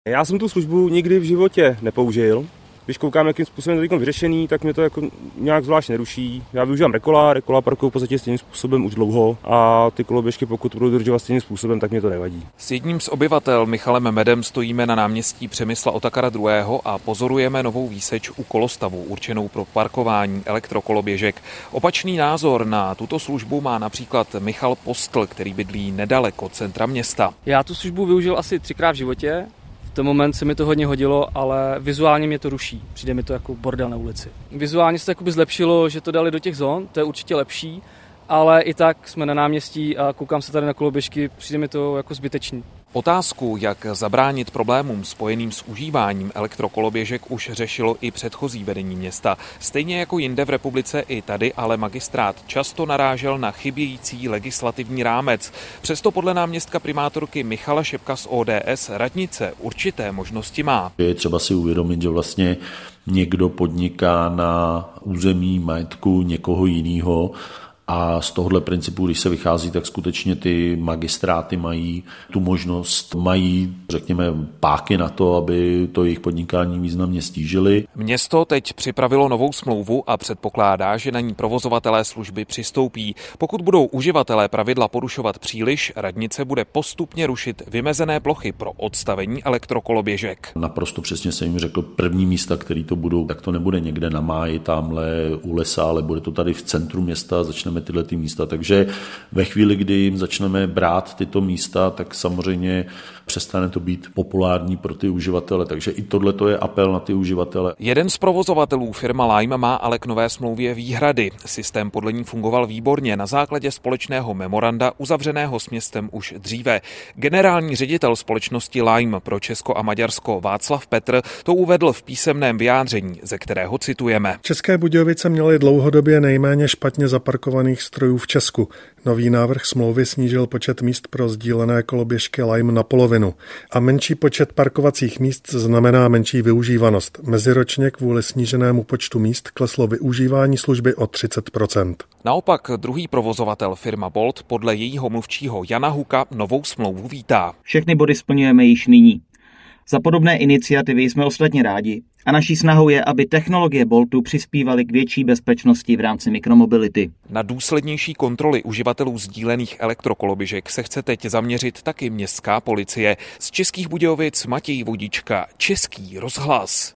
Já jsem tu službu nikdy v životě nepoužil. Když koukám, jakým způsobem je to vyřešený, tak mě to jako nějak zvlášť neruší. Já využívám rekola parkuju v podstatě stejným způsobem už dlouho a ty koloběžky, pokud budou dodržovat stejným způsobem, tak mě to nevadí. S jedním z obyvatel, Michalem Medem, stojíme na náměstí Přemysla Otakara II. A pozorujeme novou výseč u kolostavu určenou pro parkování elektrokoloběžek. Opačný názor na tuto službu má například Michal Postl, který bydlí nedaleko centra města. Já tu službu využil asi 3krát v životě. V ten moment se mi to hodně hodilo, ale vizuálně mě to ruší. Přijde mi to jako bordel na ulici. Vizuálně se to jakoby zlepšilo, že to dali do těch zón, to je určitě lepší, ale i tak jsme na náměstí a koukám se tady na koloběžky, přijde mi to jako zbytečný. Otázku, jak zabránit problémům spojeným s užíváním elektrokoloběžek, už řešilo i předchozí vedení města. Stejně jako jinde v republice, i tady ale magistrát často narážel na chybějící legislativní rámec. Přesto podle náměstka primátorky Michala Šepka z ODS radnice určité možnosti má. Je třeba si uvědomit, že vlastně někdo podniká na území majetku někoho jiného. A z tohohle principu, když se vychází, tak skutečně ty magistráty mají tu možnost, mají, řekněme, páky na to, aby to jejich podnikání významně stížili. Město teď připravilo novou smlouvu a předpokládá, že na ní provozovatelé služby přistoupí. Pokud budou uživatelé pravidla porušovat příliš, radnice bude postupně rušit vymezené plochy pro odstavení elektrokoloběžek. Naprosto přesně jsem jim řekl, první místa, který to budou, tak to nebude někde na máji, tamhle u lesa, ale bude to tady v centru města, začneme tyhle místa, takže ve chvíli, kdy jim začneme brát tyto místa, tak samozřejmě přestane to být populární pro ty uživatele, takže i tohle je apel na ty uživatele. Jeden z provozovatelů, firma Lime, má ale k nové smlouvě výhrady. Systém podle ní fungoval výborně na základě společného memoranda uzavřeného s městem už dříve. Generální ředitel společnosti Lime pro Česko a Maďarsko Václav Petr to uvedl v písemném vyjádření, ze kterého citujeme. České Budějovice měly dlouhodobě nejméně špatně zaparkovaných strojů v Česku. Nový návrh smlouvy snížil počet míst pro sdílené koloběžky Lime na polovinu. A menší počet parkovacích míst znamená menší využívanost. Meziročně kvůli sníženému počtu míst kleslo využívání služby o 30%. Naopak druhý provozovatel, firma Bolt, podle jejího mluvčího Jana Huka novou smlouvu vítá. Všechny body splňujeme již nyní. Za podobné iniciativy jsme ostatně rádi a naší snahou je, aby technologie Boltu přispívaly k větší bezpečnosti v rámci mikromobility. Na důslednější kontroly uživatelů sdílených elektrokoloběžek se chce teď zaměřit taky městská policie. Z Českých Budějovic Matěj Vodička, Český rozhlas.